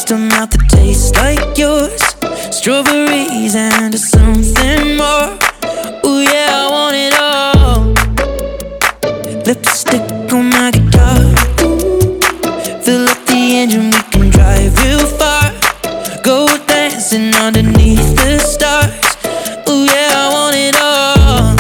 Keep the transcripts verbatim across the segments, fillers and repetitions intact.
a mouth that tastes like yours, strawberries and something more. Ooh yeah, I want it all. Lipstick on my guitar, fill up the engine, we can drive real far. Go dancing underneath the stars. Ooh yeah, I want it all.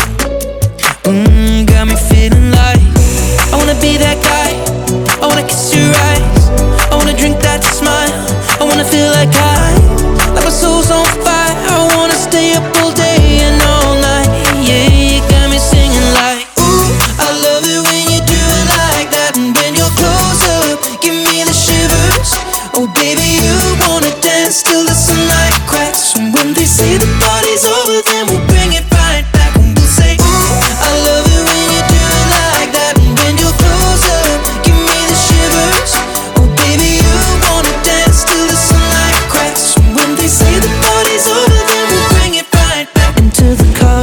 Mmm, got me feeling like I wanna be that guy. I wanna kiss your eyes, I wanna drink that smile, I wanna feel like I, like my soul's on fire. I wanna stay up all day and all night. Yeah, you got me singing like, ooh, I love it when you do it like that. And when you're close up, give me the shivers. Oh baby, you wanna dance till the sunlight cracks. And when they say the party's over, then we'll bring it right back. And we'll say, ooh, I love it when you do it like that. And when you're close up, give me the shivers. Oh baby, you wanna dance till the sunlight cracks. And when they say the party's over, then we'll bring it right back. Into the car,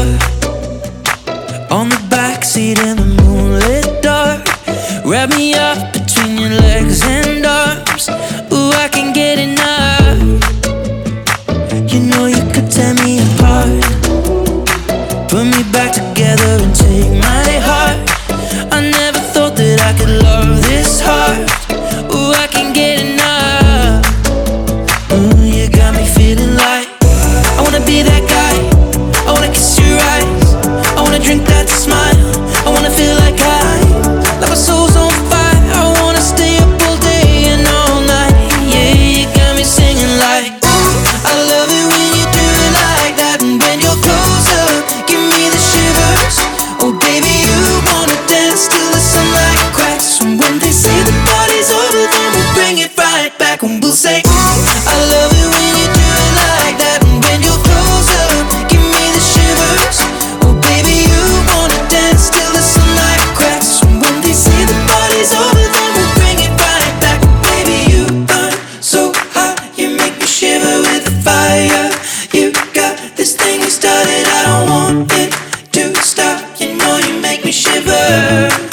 on the backseat in the moonlit dark. Wrap me up between your legs and arms. Ooh, I can't get enough. You know you could tear me apart, put me back together and take my heart. I never thought that I could love this hard. Ooh, I can't get enough. Ooh, you got me feeling like I wanna be that guy. I wanna kiss your eyes, I wanna drink that smile, I wanna feel like I, like my soul's on fire. I wanna stay up all day and all night. Yeah, you got me singing like, ooh, I love it when you do it like that. And when you're close up, give me the shivers. Oh baby, you wanna dance till the sunlight cracks. And when they say the party's over, then we'll bring it right back. And we'll say, ooh, I love it when you do it like that. And when you're close up, give me the shivers. Oh baby, you wanna dance till the sunlight cracks. And when they say the party's over, then we'll bring it right back. Baby, you burn so hot, you make me shiver with the fire. You got this thing you started, I don't want it to stop. You know you make me shiver.